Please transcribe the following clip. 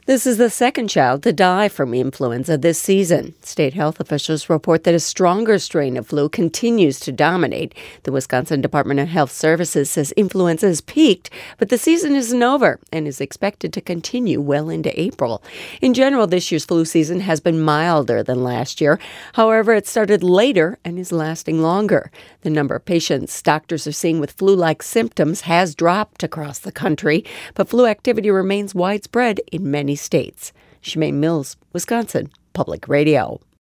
This is the second child to die from influenza this season. State health officials report that a stronger strain of flu continues to dominate. The Wisconsin Department of Health Services says influenza has peaked, but the season isn't over and is expected to continue well into April. In general, this year's flu season has been milder than last year. However, it started later and is lasting longer. The number of patients doctors are seeing with flu-like symptoms has dropped across the country, but flu activity remains widespread in many states. Shemaine Mills, Wisconsin Public Radio.